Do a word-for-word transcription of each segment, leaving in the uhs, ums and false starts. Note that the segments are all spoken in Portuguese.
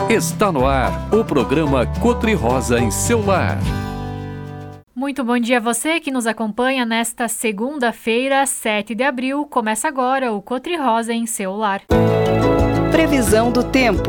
Está no ar o programa Cotri-Rosa em seu lar. Muito bom dia a você que nos acompanha nesta segunda-feira, sete de abril. Começa agora o Cotri-Rosa em seu lar. Previsão do tempo.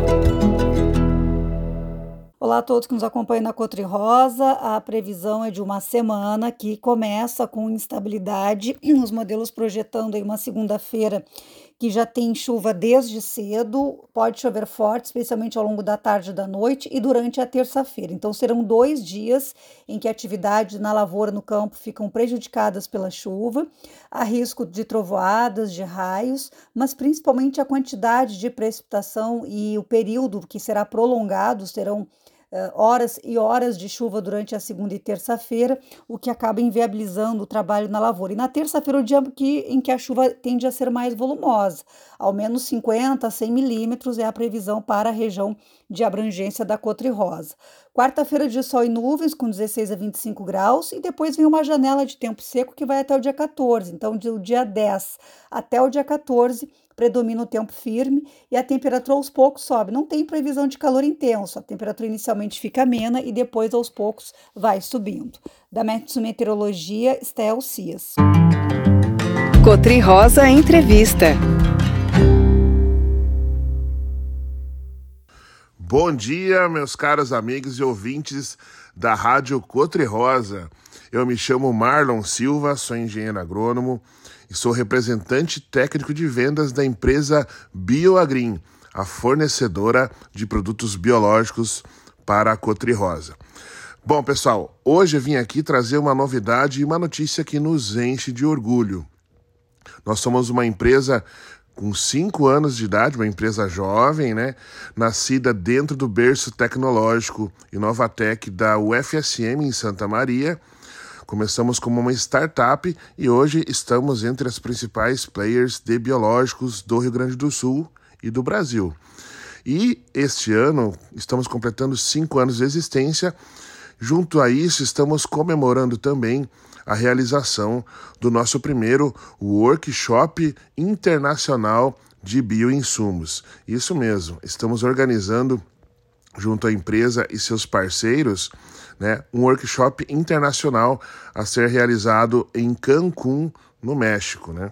Olá a todos que nos acompanham na Cotri-Rosa. A previsão é de uma semana que começa com instabilidade. Os modelos projetando aí uma segunda-feira que já tem chuva desde cedo, pode chover forte, especialmente ao longo da tarde e da noite e durante a terça-feira. Então serão dois dias em que a atividade na lavoura, no campo, ficam prejudicadas pela chuva. Há risco de trovoadas, de raios, mas principalmente a quantidade de precipitação e o período que será prolongado, serão Uh, horas e horas de chuva durante a segunda e terça-feira, o que acaba inviabilizando o trabalho na lavoura. E na terça-feira, o dia que, em que a chuva tende a ser mais volumosa, ao menos cinquenta a cem milímetros é a previsão para a região de abrangência da Cotri-Rosa. Quarta-feira de sol e nuvens com dezesseis a vinte e cinco graus e depois vem uma janela de tempo seco que vai até o dia quatorze. Então, do dia dez até o dia quatorze, predomina o tempo firme e a temperatura aos poucos sobe. Não tem previsão de calor intenso, a temperatura inicialmente fica amena e depois aos poucos vai subindo. Da Meteorologia, Estel Cias. Cotri-Rosa Entrevista. Bom dia, meus caros amigos e ouvintes da Rádio Cotri-Rosa. Eu me chamo Marlon Silva, sou engenheiro agrônomo e sou representante técnico de vendas da empresa BioAgrim, a fornecedora de produtos biológicos para a Cotri-Rosa. Bom, pessoal, hoje eu vim aqui trazer uma novidade e uma notícia que nos enche de orgulho. Nós somos uma empresa com cinco anos de idade, uma empresa jovem, né? Nascida dentro do berço tecnológico Inovatec da U F S M em Santa Maria. Começamos como uma startup e hoje estamos entre as principais players de biológicos do Rio Grande do Sul e do Brasil. E este ano estamos completando cinco anos de existência. Junto a isso, estamos comemorando também a realização do nosso primeiro workshop internacional de bioinsumos. Isso mesmo, estamos organizando junto à empresa e seus parceiros, né, um workshop internacional a ser realizado em Cancún, no México, né?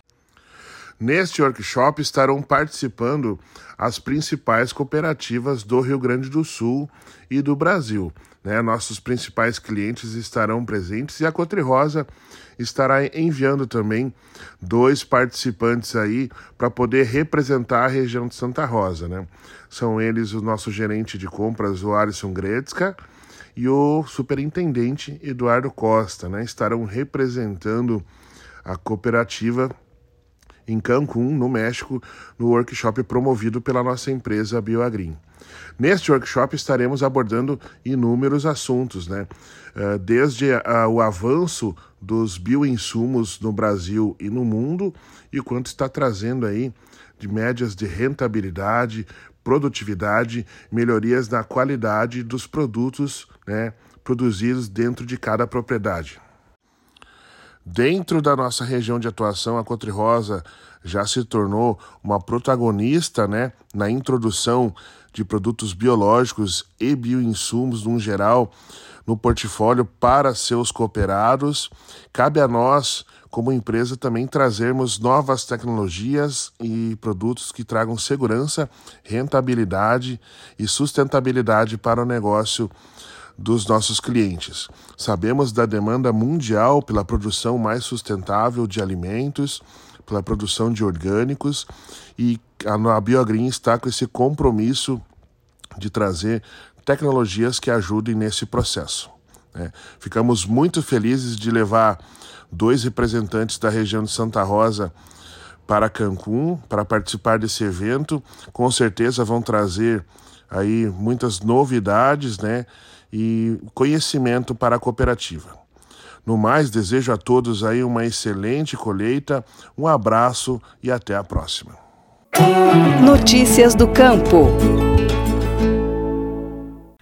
Neste workshop estarão participando as principais cooperativas do Rio Grande do Sul e do Brasil, né? Nossos principais clientes estarão presentes e a Cotri-Rosa estará enviando também dois participantes aí para poder representar a região de Santa Rosa, né? São eles o nosso gerente de compras, o Alisson Gretzka, e o superintendente Eduardo Costa, né? Estarão representando a cooperativa em Cancún, no México, no workshop promovido pela nossa empresa BioAgrim. Neste workshop estaremos abordando inúmeros assuntos, né? Desde a, o avanço dos bioinsumos no Brasil e no mundo e quanto está trazendo aí de médias de rentabilidade, produtividade, melhorias na qualidade dos produtos, né, produzidos dentro de cada propriedade. Dentro da nossa região de atuação, a Cotri-Rosa já se tornou uma protagonista, né, na introdução de produtos biológicos e bioinsumos, no geral, no portfólio para seus cooperados. Cabe a nós, como empresa, também trazermos novas tecnologias e produtos que tragam segurança, rentabilidade e sustentabilidade para o negócio dos nossos clientes. Sabemos da demanda mundial pela produção mais sustentável de alimentos, pela produção de orgânicos, e a BioAgrim está com esse compromisso de trazer tecnologias que ajudem nesse processo, né? Ficamos muito felizes de levar dois representantes da região de Santa Rosa para Cancún para participar desse evento. Com certeza vão trazer aí muitas novidades, né, e conhecimento para a cooperativa. No mais, desejo a todos aí uma excelente colheita, um abraço e até a próxima. Notícias do campo. O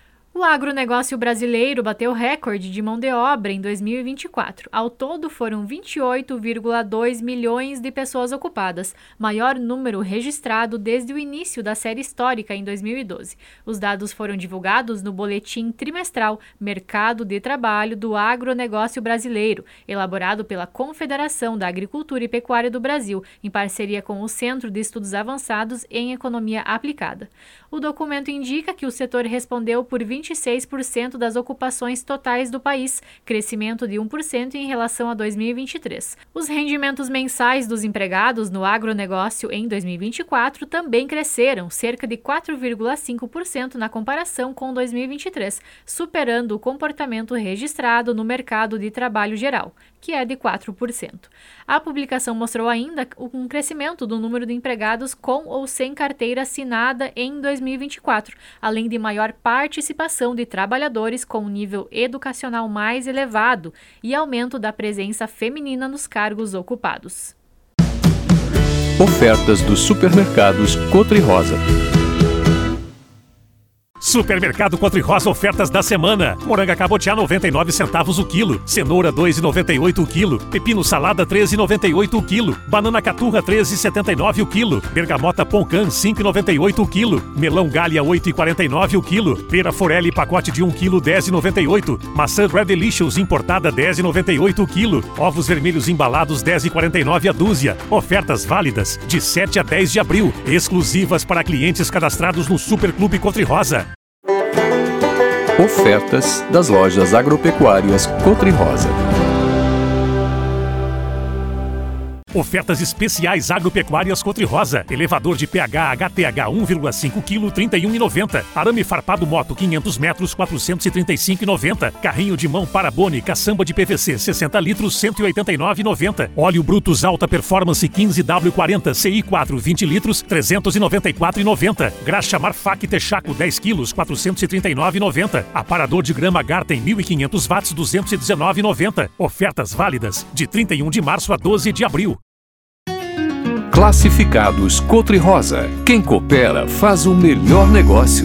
agronegócio brasileiro bateu recorde de mão de obra em dois mil e vinte e quatro. Ao todo, foram vinte e oito vírgula dois milhões de pessoas ocupadas, maior número registrado desde o início da série histórica em dois mil e doze. Os dados foram divulgados no boletim trimestral Mercado de Trabalho do Agronegócio Brasileiro, elaborado pela Confederação da Agricultura e Pecuária do Brasil, em parceria com o Centro de Estudos Avançados em Economia Aplicada. O documento indica que o setor respondeu por vinte e seis por cento das ocupações totais do país, crescimento de um por cento em relação a dois mil e vinte e três. Os rendimentos mensais dos empregados no agronegócio em dois mil e vinte e quatro também cresceram, cerca de quatro vírgula cinco por cento na comparação com dois mil e vinte e três, superando o comportamento registrado no mercado de trabalho geral, que é de quatro por cento. A publicação mostrou ainda um crescimento do número de empregados com ou sem carteira assinada em dois mil e vinte e quatro, além de maior participação de trabalhadores com nível educacional mais elevado e aumento da presença feminina nos cargos ocupados. Ofertas dos supermercados Cotri Rosa. Supermercado Cotri Rosa, ofertas da semana. Moranga cabotiá noventa e nove centavos o quilo, cenoura dois reais e noventa e oito centavos o quilo, pepino salada três reais e noventa e oito centavos o quilo, banana caturra três reais e setenta e nove centavos o quilo, bergamota Poncan cinco reais e noventa e oito centavos o quilo, melão Galha oito reais e quarenta e nove centavos o quilo, pera Forelli pacote de um quilo dez reais e noventa e oito centavos, maçã Red Delicious importada dez reais e noventa e oito centavos o quilo, ovos vermelhos embalados dez reais e quarenta e nove centavos a dúzia. Ofertas válidas de sete a dez de abril, exclusivas para clientes cadastrados no Superclube Cotri Rosa. Ofertas das lojas agropecuárias Cotri Rosa. Ofertas especiais agropecuárias Cotri Rosa. Elevador de pH H T H um vírgula cinco quilo, trinta e um reais e noventa centavos. Arame farpado moto quinhentos metros, quatrocentos e trinta e cinco reais e noventa centavos. Carrinho de mão Parabone caçamba de P V C sessenta litros, cento e oitenta e nove reais e noventa centavos. Óleo Brutus Alta Performance quinze W quarenta C I quatro vinte litros, trezentos e noventa e quatro reais e noventa centavos. Graxa Marfac Texaco dez quilos, quatrocentos e trinta e nove reais e noventa centavos. Aparador de grama Garten mil e quinhentos watts, duzentos e dezenove reais e noventa centavos. Ofertas válidas de trinta e um de março a doze de abril. Classificados Cotri Rosa. Quem coopera faz o melhor negócio.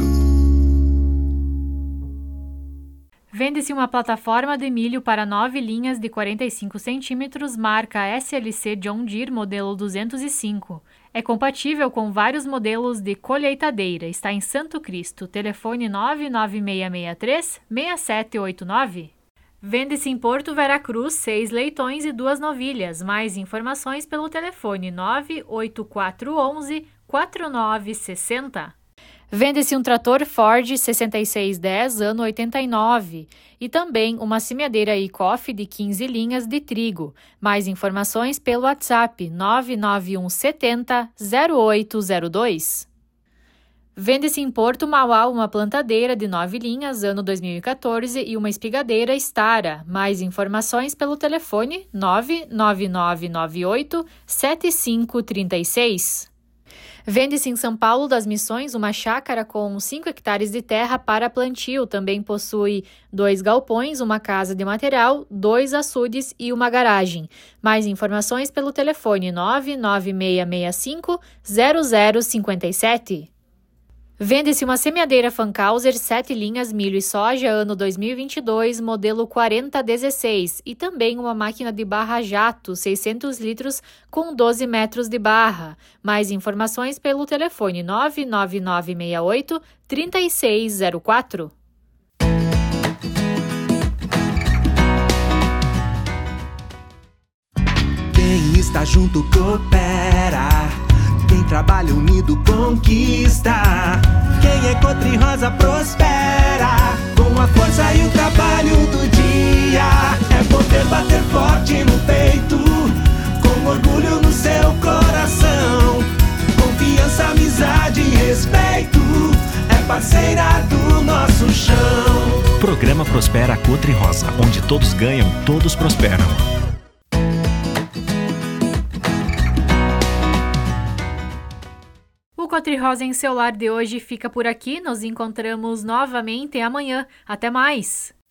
Vende-se uma plataforma de milho para nove linhas de quarenta e cinco centímetros, marca S L C John Deere, modelo duzentos e cinco. É compatível com vários modelos de colheitadeira. Está em Santo Cristo. Telefone nove nove seis seis três, seis sete oito nove. Vende-se em Porto Veracruz seis leitões e duas novilhas. Mais informações pelo telefone nove oito quatro um um, quatro nove seis zero. Vende-se um trator Ford sessenta e seis dez, ano oitenta e nove, e também uma semeadeira Ecoff de quinze linhas de trigo. Mais informações pelo WhatsApp nove nove um sete zero, zero oito zero dois. Vende-se em Porto Mauá uma plantadeira de nove linhas, ano dois mil e quatorze, e uma espigadeira Stara. Mais informações pelo telefone nove nove nove nove oito sete cinco três seis. Vende-se em São Paulo das Missões uma chácara com cinco hectares de terra para plantio. Também possui dois galpões, uma casa de material, dois açudes e uma garagem. Mais informações pelo telefone nove nove seis seis cinco zero zero cinco sete. Vende-se uma semeadeira Fankhauser sete linhas milho e soja, ano dois mil e vinte e dois, modelo quarenta dezesseis, e também uma máquina de barra jato, seiscentos litros, com doze metros de barra. Mais informações pelo telefone nove nove nove seis oito três seis zero quatro. Quem está junto coopera, quem trabalha unido conquista. Quem é Cotri Rosa prospera, com a força e o trabalho do dia. É poder bater forte no peito, com orgulho no seu coração. Confiança, amizade e respeito, é parceira do nosso chão. Programa Prospera Cotri Rosa, onde todos ganham, todos prosperam. O Cotri Rosa em seu lar de hoje fica por aqui. Nos encontramos novamente amanhã. Até mais!